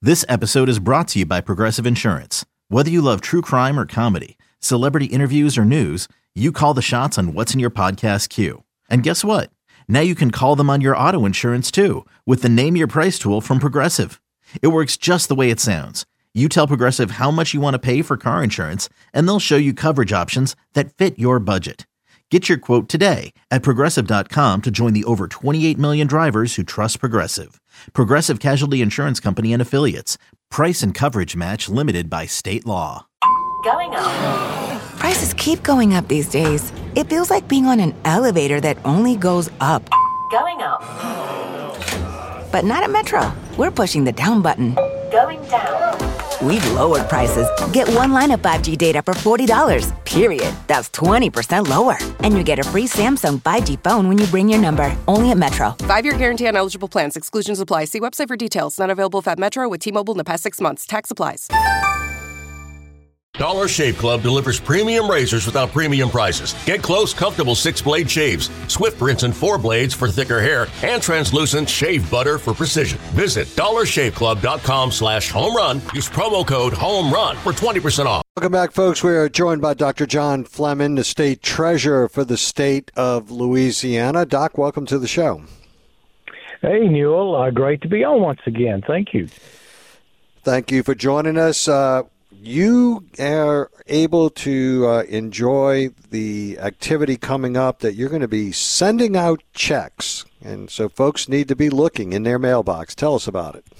This episode is brought to you by Progressive Insurance. Whether you love true crime or comedy, celebrity interviews or news, you call the shots on what's in your podcast queue. And guess what? Now you can call them on your auto insurance too with the Name Your Price tool from Progressive. It works just the way it sounds. You tell Progressive how much you want to pay for car insurance, and they'll show you coverage options that fit your budget. Get your quote today at Progressive.com to join the over 28 million drivers who trust Progressive. Progressive Casualty Insurance Company and Affiliates. Price and coverage match limited by state law. Going up. Prices keep going up these days. It feels like being on an elevator that only goes up. Going up. But not at Metro. We're pushing the down button. Going down. We've lowered prices. Get one line of 5G data for $40, period. That's 20% lower. And you get a free Samsung 5G phone when you bring your number. Only at Metro. 5-year guarantee on eligible plans. Exclusions apply. See website for details. Not available at Metro with T-Mobile in the past 6 months. Tax applies. Dollar Shave Club delivers premium razors without premium prices. Get close, comfortable 6-blade shaves, swift rinse and 4 blades for thicker hair, and translucent shave butter for precision. Visit dollarshaveclub.com/home run. Use promo code HOMERUN for 20% off. Welcome back, folks. We are joined by Dr. John Fleming, the state treasurer for the state of Louisiana. Doc, welcome to the show. Hey, Newell. Great to be on once again. Thank you. Thank you for joining us. You are able to enjoy the activity coming up that you're going to be sending out checks. And so folks need to be looking in their mailbox. Tell us about it.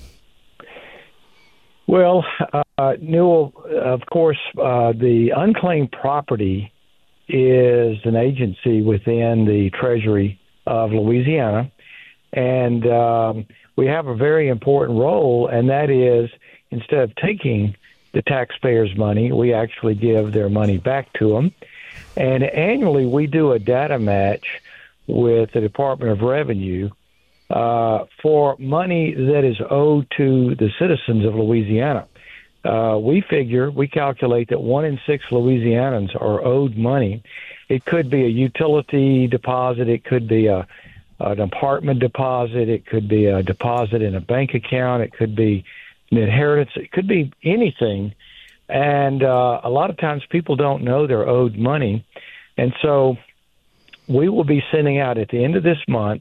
Well, Newell, of course, the unclaimed property is an agency within the Treasury of Louisiana. And we have a very important role, and that is instead of taking the taxpayers' money, we actually give their money back to them. And annually, we do a data match with the Department of Revenue for money that is owed to the citizens of Louisiana. We calculate that 1 in 6 Louisianans are owed money. It could be a utility deposit. It could be an apartment deposit. It could be a deposit in a bank account. It could be an inheritance. It could be anything. And a lot of times people don't know they're owed money. And so we will be sending out at the end of this month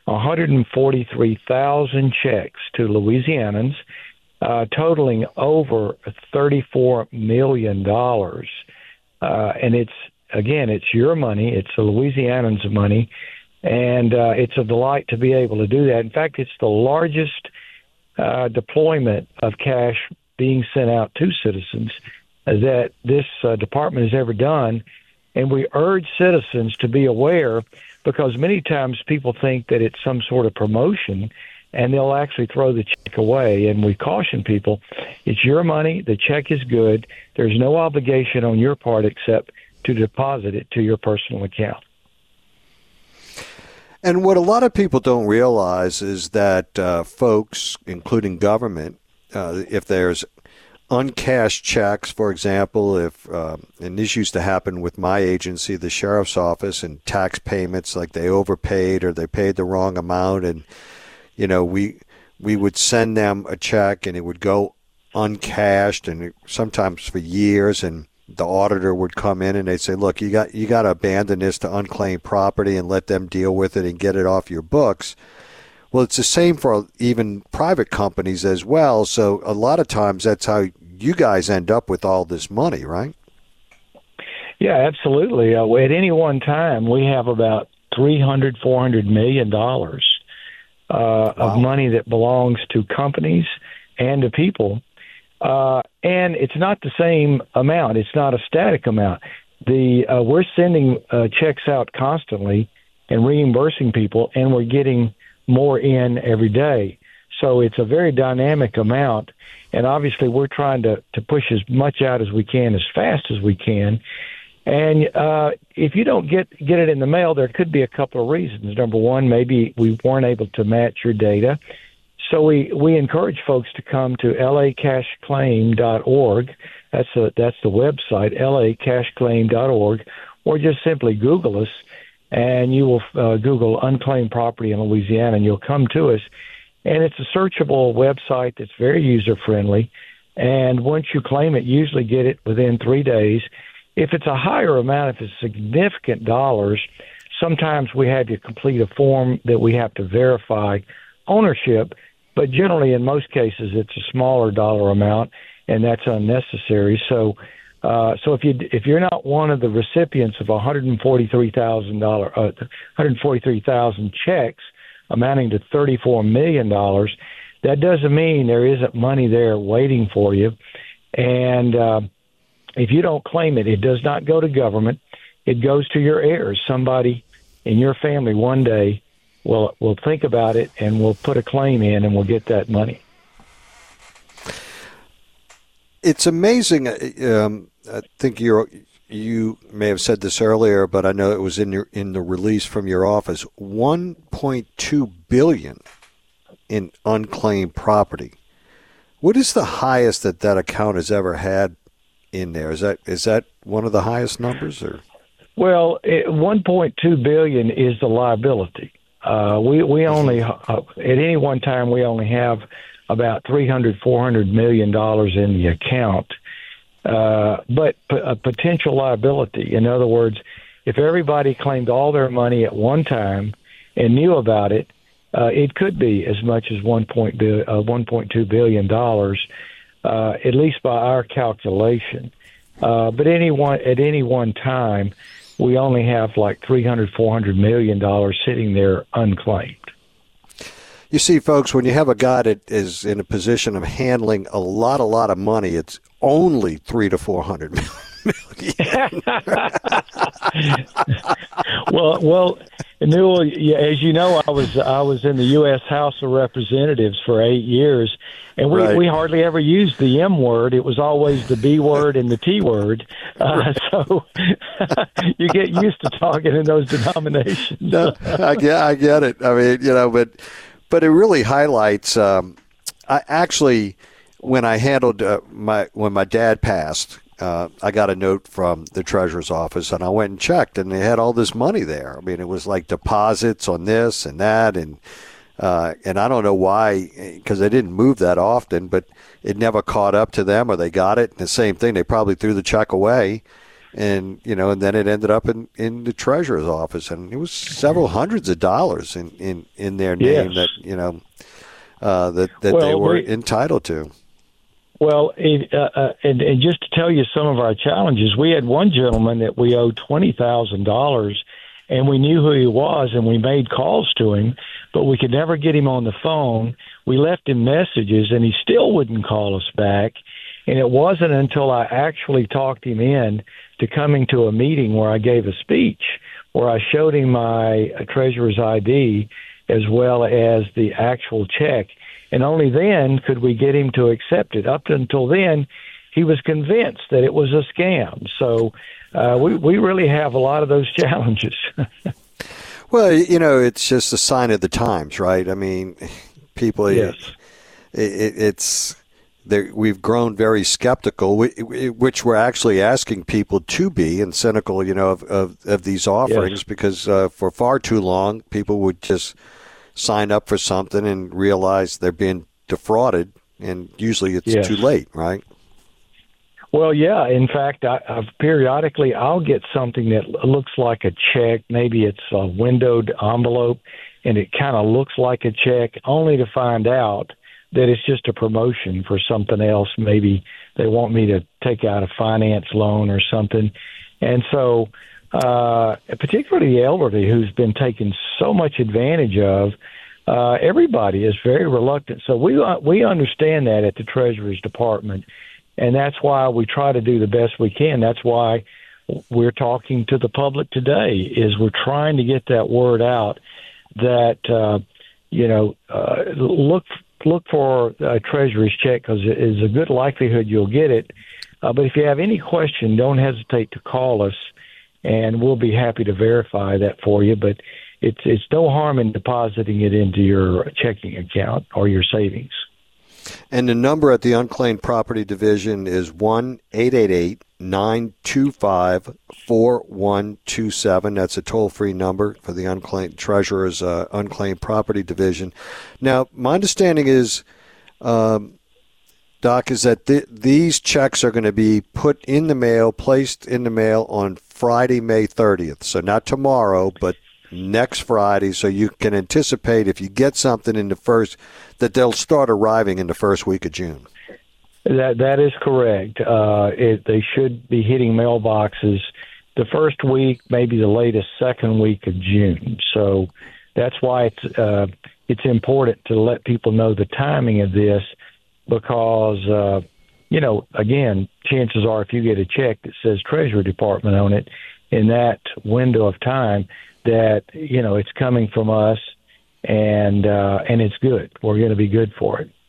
143,000 checks to Louisianans, totaling over $34 million. And it's your money. It's the Louisianans' money. And it's a delight to be able to do that. In fact, it's the largest deployment of cash being sent out to citizens that this department has ever done. And we urge citizens to be aware, because many times people think that it's some sort of promotion and they'll actually throw the check away. And we caution people, it's your money. The check is good. There's no obligation on your part except to deposit it to your personal account. And what a lot of people don't realize is that folks, including government, if there's uncashed checks, for example, and this used to happen with my agency, the sheriff's office, and tax payments, like they overpaid or they paid the wrong amount, and we would send them a check and it would go uncashed, and sometimes for years, and the auditor would come in and they'd say, look, you got to abandon this to unclaimed property and let them deal with it and get it off your books. Well, it's the same for even private companies as well. So a lot of times that's how you guys end up with all this money, right? Yeah, absolutely. At any one time, we have about $400 million of money that belongs to companies and to people. And it's not the same amount. It's not a static amount. We're sending checks out constantly and reimbursing people, and we're getting more in every day. So it's a very dynamic amount, and obviously we're trying to push as much out as we can, as fast as we can. And if you don't get it in the mail, there could be a couple of reasons. Number one, maybe we weren't able to match your data. So we encourage folks to come to lacashclaim.org. That's the website, lacashclaim.org, or just simply Google us, and you will Google unclaimed property in Louisiana, and you'll come to us. And it's a searchable website that's very user-friendly. And once you claim it, usually get it within 3 days. If it's a higher amount, if it's significant dollars, sometimes we have you complete a form that we have to verify ownership. But generally, in most cases, it's a smaller dollar amount, and that's unnecessary. So if you're not one of the recipients of $143,000 checks amounting to $34 million, that doesn't mean there isn't money there waiting for you. And if you don't claim it, it does not go to government. It goes to your heirs. Somebody in your family one day will think about it and will put a claim in and will get that money. It's amazing. I think you may have said this earlier, but I know it was in the release from your office. $1.2 billion in unclaimed property. What is the highest that account has ever had in there? Is that one of the highest numbers? Or? Well, $1.2 billion is the liability. We only at any one time we only have about $400 million in the account. But a potential liability. In other words, if everybody claimed all their money at one time and knew about it, it could be as much as $1.2 billion, at least by our calculation. But at any one time, we only have like $400 million sitting there unclaimed. You see, folks, when you have a guy that is in a position of handling a lot of money, it's only $300 to $400 million. well, Newell, as you know, I was in the U.S. House of Representatives for 8 years, and we hardly ever used the M word. It was always the B word and the T word. So you get used to talking in those denominations. No, I get it. I mean, but it really highlights. When I handled when my dad passed, I got a note from the treasurer's office, and I went and checked, and they had all this money there. I mean, it was like deposits on this and that, and I don't know why, because they didn't move that often, but it never caught up to them, or they got it. And the same thing, they probably threw the check away, and and then it ended up in the treasurer's office, and it was several hundreds of dollars in their name. Yes. that they were entitled to. Well, and just to tell you some of our challenges, we had one gentleman that we owed $20,000, and we knew who he was, and we made calls to him, but we could never get him on the phone. We left him messages, and he still wouldn't call us back. And it wasn't until I actually talked him in to coming to a meeting where I gave a speech, where I showed him my treasurer's ID as well as the actual check. And only then could we get him to accept it. Up until then, he was convinced that it was a scam. So we really have a lot of those challenges. Well, it's just a sign of the times, right? I mean, people, yes. We've grown very skeptical, which we're actually asking people to be, and cynical, of these offerings, yes. Because for far too long, people would just sign up for something and realize they're being defrauded, and usually it's yes. too late, right? Well, yeah. In fact, periodically I'll get something that looks like a check. Maybe it's a windowed envelope, and it kind of looks like a check, only to find out that it's just a promotion for something else. Maybe they want me to take out a finance loan or something. And so particularly the elderly, who's been taken so much advantage of, everybody is very reluctant. So we understand that at the Treasury's Department, and that's why we try to do the best we can. That's why we're talking to the public today, is we're trying to get that word out that, look for a Treasury's check, because it is a good likelihood you'll get it. But if you have any question, don't hesitate to call us, and we'll be happy to verify that for you. But it's no harm in depositing it into your checking account or your savings. And the number at the Unclaimed Property Division is 1-888-925-4127. That's a toll-free number for the Unclaimed Treasurer's Unclaimed Property Division. Now, my understanding is, Doc, is that these checks are going to be put in the mail, placed in the mail on Friday, May 30th. So not tomorrow, but next Friday, so you can anticipate if you get something in the first, that they'll start arriving in the first week of June. That is correct. They should be hitting mailboxes the first week, maybe the latest second week of June. So that's why it's important to let people know the timing of this, because again, chances are if you get a check that says Treasury Department on it in that window of time, that it's coming from us, and it's good. We're going to be good for it.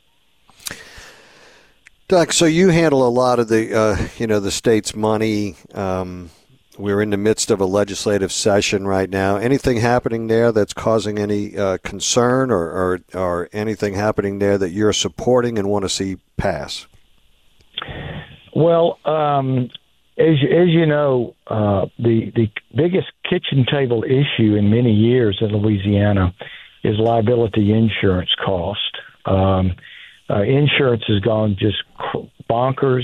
Doc, so you handle a lot of the state's money. We're in the midst of a legislative session right now. Anything happening there that's causing any concern, or anything happening there that you're supporting and want to see pass? Well, as you know, the biggest kitchen table issue in many years in Louisiana is liability insurance cost. Insurance has gone just bonkers.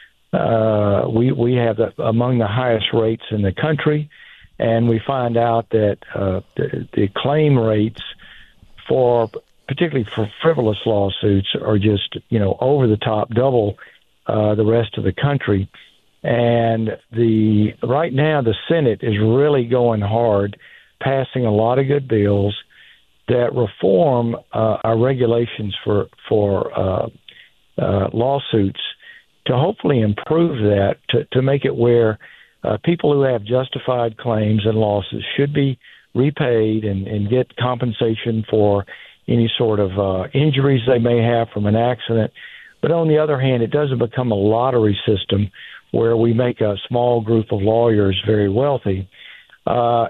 We have among the highest rates in the country, and we find out that the claim rates particularly for frivolous lawsuits are just over the top, double the rest of the country. And right now the Senate is really going hard, passing a lot of good bills that reform our regulations for lawsuits to hopefully improve that, to make it where people who have justified claims and losses should be repaid and get compensation for any sort of injuries they may have from an accident. But on the other hand, it doesn't become a lottery system where we make a small group of lawyers very wealthy. I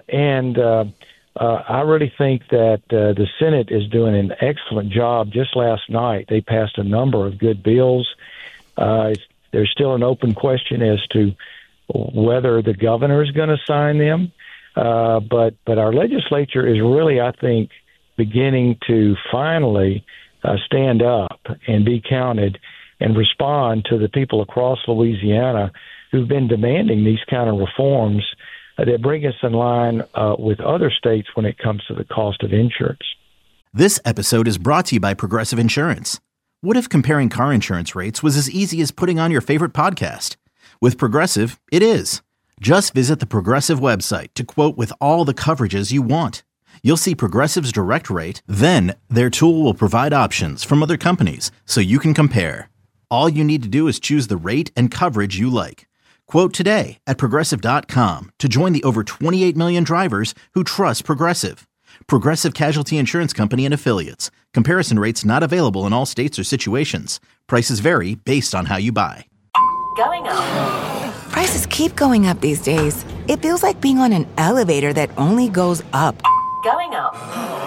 really think that the Senate is doing an excellent job. Just last night, they passed a number of good bills. There's still an open question as to whether the governor is going to sign them. But our legislature is really, I think, beginning to finally stand up and be counted and respond to the people across Louisiana who've been demanding these kind of reforms that bring us in line with other states when it comes to the cost of insurance. This episode is brought to you by Progressive Insurance. What if comparing car insurance rates was as easy as putting on your favorite podcast? With Progressive, it is. Just visit the Progressive website to quote with all the coverages you want. You'll see Progressive's direct rate, then their tool will provide options from other companies so you can compare. All you need to do is choose the rate and coverage you like. Quote today at Progressive.com to join the over 28 million drivers who trust Progressive. Progressive Casualty Insurance Company and Affiliates. Comparison rates not available in all states or situations. Prices vary based on how you buy. Going up. Prices keep going up these days. It feels like being on an elevator that only goes up. Going up.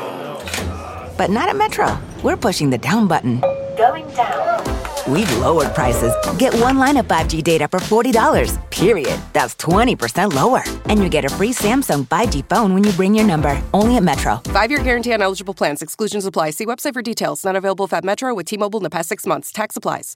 But not at Metro. We're pushing the down button. Going down. We've lowered prices. Get one line of 5G data for $40, period. That's 20% lower. And you get a free Samsung 5G phone when you bring your number. Only at Metro. 5-year guarantee on eligible plans. Exclusions apply. See website for details. Not available if at Metro with T-Mobile in the past 6 months. Tax applies.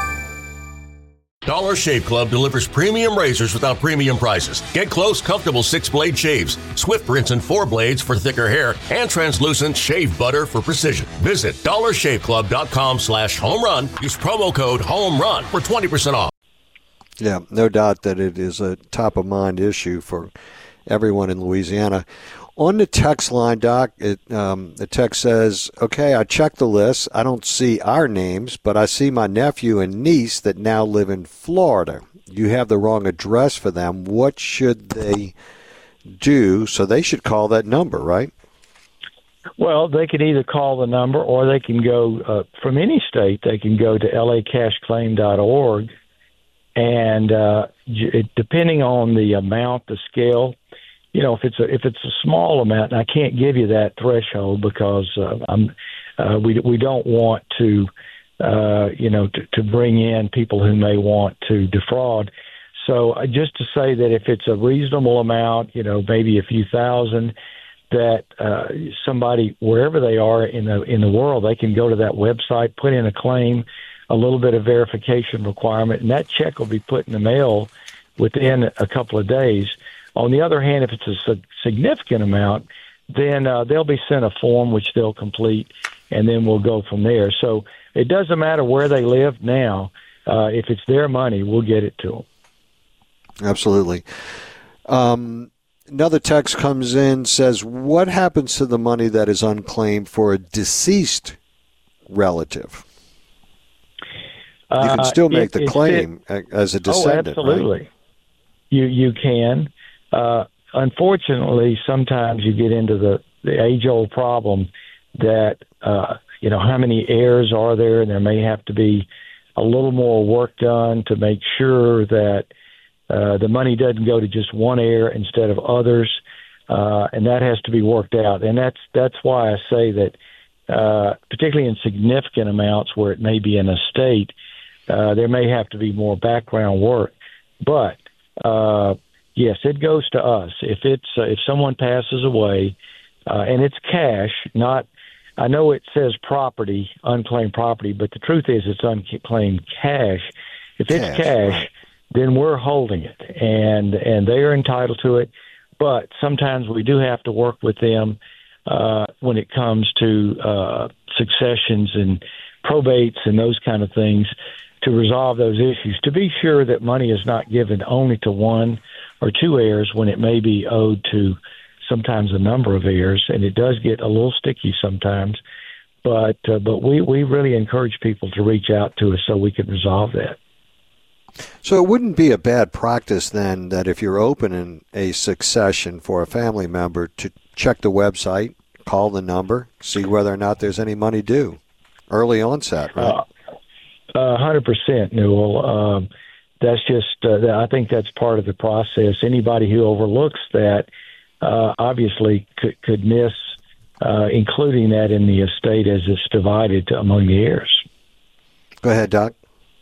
Dollar Shave Club delivers premium razors without premium prices. Get close, comfortable 6-blade shaves, Swift Rinse and 4 blades for thicker hair, and translucent shave butter for precision. Visit dollarshaveclub.com/home run. Use promo code HOMERUN for 20% off. Yeah, no doubt that it is a top-of-mind issue for everyone in Louisiana. On the text line, Doc, the text says, okay, I checked the list. I don't see our names, but I see my nephew and niece that now live in Florida. You have the wrong address for them. What should they do? So they should call that number, right? Well, they can either call the number or they can go, from any state, they can go to lacashclaim.org. And depending on the amount, the scale, if it's a small amount, and I can't give you that threshold because we don't want to to bring in people who may want to defraud. So just to say that if it's a reasonable amount, maybe a few thousand, that somebody, wherever they are in the world, they can go to that website, put in a claim, a little bit of verification requirement, and that check will be put in the mail within a couple of days. On the other hand, if it's a significant amount, then they'll be sent a form which they'll complete, and then we'll go from there. So it doesn't matter where they live now. If it's their money, we'll get it to them. Absolutely. Another text comes in, says, what happens to the money that is unclaimed for a deceased relative? You can still make the claim as a descendant, absolutely. Right? You can. Unfortunately, sometimes you get into the age-old problem that, how many heirs are there, and there may have to be a little more work done to make sure that the money doesn't go to just one heir instead of others, and that has to be worked out. And that's why I say that, particularly in significant amounts where it may be an estate, there may have to be more background work. But yes, it goes to us. If someone passes away, and it's cash, not. I know it says property, unclaimed property, but the truth is it's unclaimed cash. If it's cash, right, then we're holding it, and they are entitled to it. But sometimes we do have to work with them when it comes to successions and probates and those kind of things to resolve those issues, to be sure that money is not given only to one or two heirs when it may be owed to sometimes a number of heirs, and it does get a little sticky sometimes. But we really encourage people to reach out to us so we can resolve that. So it wouldn't be a bad practice then that if you're opening a succession for a family member to check the website, call the number, see whether or not there's any money due. Early onset, right? 100%, Newell. That's just, I think that's part of the process. Anybody who overlooks that obviously could miss including that in the estate as it's divided among the heirs. Go ahead, Doc.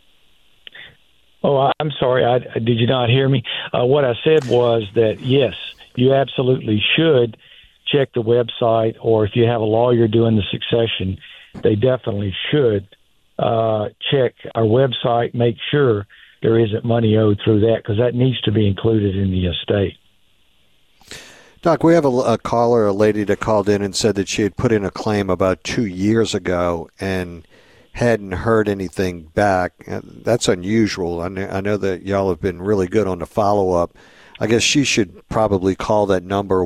Oh, I'm sorry. Did you not hear me? What I said was that, yes, you absolutely should check the website, or if you have a lawyer doing the succession, they definitely should check our website, make sure there isn't money owed through that, because that needs to be included in the estate. Doc, we have a caller, a lady that called in and said that she had put in a claim about 2 years ago and hadn't heard anything back. That's unusual. I know that y'all have been really good on the follow-up. I guess she should probably call that number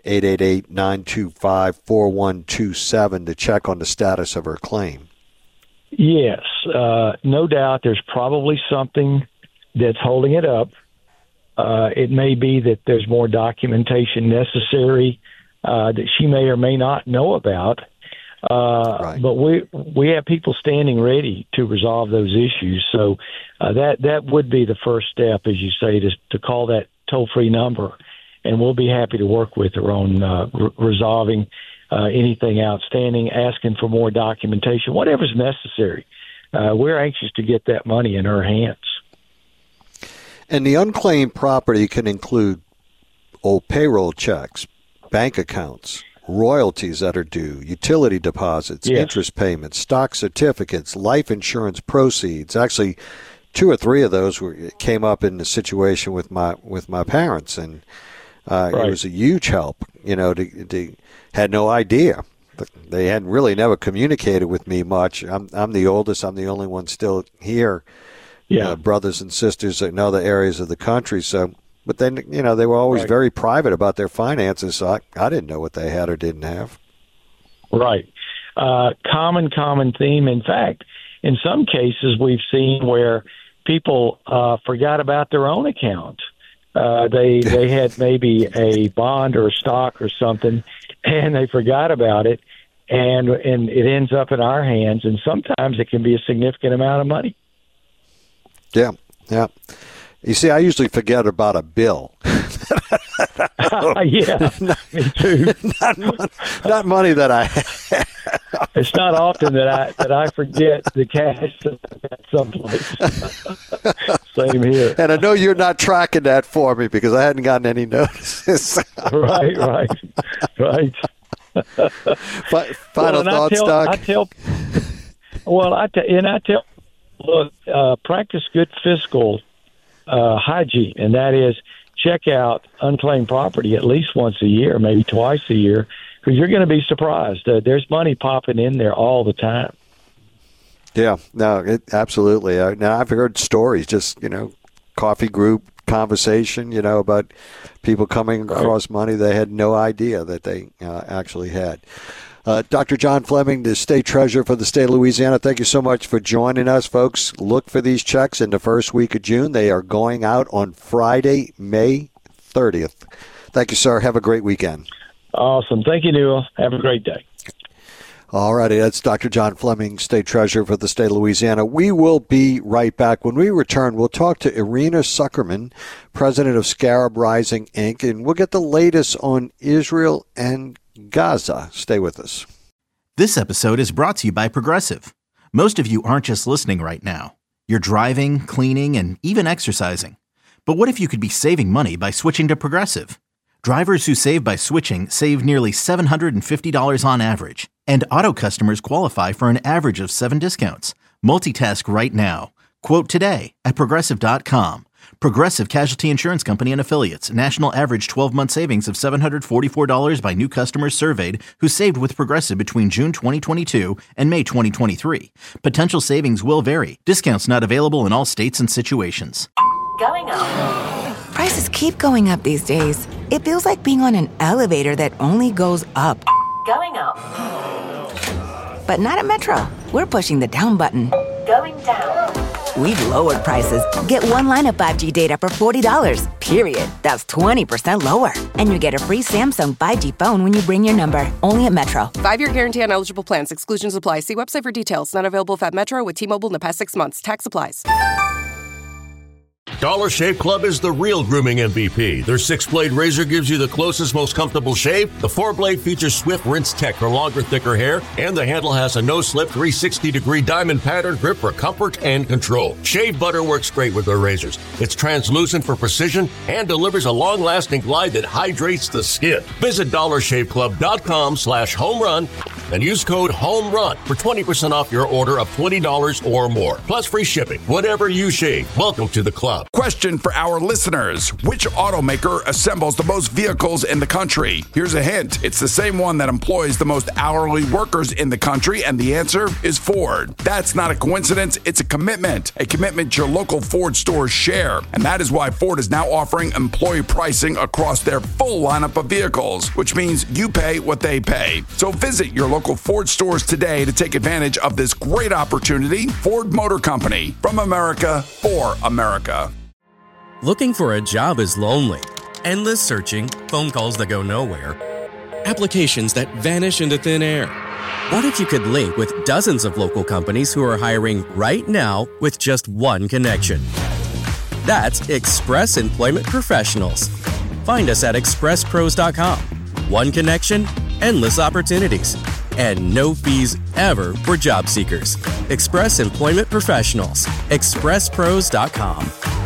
1-888-925-4127 to check on the status of her claim. Yes, no doubt there's probably something that's holding it up. It may be that there's more documentation necessary that she may or may not know about. Right. But we have people standing ready to resolve those issues. So that would be the first step, as you say, to call that toll-free number, and we'll be happy to work with her on resolving anything outstanding, asking for more documentation, whatever's necessary. We're anxious to get that money in her hands. And the unclaimed property can include old payroll checks, bank accounts, royalties that are due, utility deposits, yes, interest payments, stock certificates, life insurance proceeds. Actually, 2 or 3 of those came up in the situation with my parents, and right, it was a huge help. They had no idea. They had really never communicated with me much. I'm the oldest. I'm the only one still here. Yeah, brothers and sisters in other areas of the country. So, but then they were always right, very private about their finances. So I didn't know what they had or didn't have. Right. Common theme. In fact, in some cases, we've seen where people forgot about their own account. They had maybe a bond or a stock or something, and they forgot about it, and it ends up in our hands. And sometimes it can be a significant amount of money. Yeah. You see, I usually forget about a bill. Yeah, me too. Not money that I have. It's not often that I forget the cash at someplace. Same here. And I know you're not tracking that for me because I hadn't gotten any notices. Right. Final thoughts, Doc? Look, practice good fiscal hygiene, and that is check out unclaimed property at least once a year, maybe twice a year, because you're going to be surprised. There's money popping in there all the time. Yeah, no, absolutely. Now, I've heard stories, just, coffee group conversation, about people coming across money they had no idea that they actually had. Dr. John Fleming, the state treasurer for the state of Louisiana, thank you so much for joining us, folks. Look for these checks in the first week of June. They are going out on Friday, May 30th. Thank you, sir. Have a great weekend. Awesome. Thank you, Newell. Have a great day. All righty. That's Dr. John Fleming, state treasurer for the state of Louisiana. We will be right back. When we return, we'll talk to Irina Zuckerman, president of Scarab Rising, Inc., and we'll get the latest on Israel and Gaza. Stay with us. This episode is brought to you by Progressive. Most of you aren't just listening right now. You're driving, cleaning, and even exercising. But what if you could be saving money by switching to Progressive? Drivers who save by switching save nearly $750 on average. And auto customers qualify for an average of 7 discounts. Multitask right now. Quote today at Progressive.com. Progressive Casualty Insurance Company and Affiliates. National average 12-month savings of $744 by new customers surveyed who saved with Progressive between June 2022 and May 2023. Potential savings will vary. Discounts not available in all states and situations. Going up. Prices keep going up these days. It feels like being on an elevator that only goes up. Going up. But not at Metro. We're pushing the down button. Going down. We've lowered prices. Get one line of 5G data for $40, period. That's 20% lower. And you get a free Samsung 5G phone when you bring your number. Only at Metro. 5-year guarantee on eligible plans. Exclusions apply. See website for details. Not available at Metro with T-Mobile in the past 6 months. Tax applies. Dollar Shave Club is the real grooming MVP. Their 6-blade razor gives you the closest, most comfortable shave. The 4-blade features Swift Rinse Tech for longer, thicker hair, and the handle has a no-slip 360-degree diamond pattern grip for comfort and control. Shave butter works great with their razors. It's translucent for precision and delivers a long-lasting glide that hydrates the skin. Visit DollarShaveClub.com/homerun and use code HOMERUN for 20% off your order of $20 or more. Plus free shipping. Whatever you shave, welcome to the club. Question for our listeners. Which automaker assembles the most vehicles in the country? Here's a hint. It's the same one that employs the most hourly workers in the country, and the answer is Ford. That's not a coincidence. It's a commitment your local Ford stores share. And that is why Ford is now offering employee pricing across their full lineup of vehicles, which means you pay what they pay. So visit your local Ford stores today to take advantage of this great opportunity. Ford Motor Company, from America for America. Looking for a job is lonely. Endless searching, phone calls that go nowhere, applications that vanish into thin air. What if you could link with dozens of local companies who are hiring right now with just one connection? That's Express Employment Professionals. Find us at expresspros.com. One connection, endless opportunities, and no fees ever for job seekers. Express Employment Professionals. expresspros.com.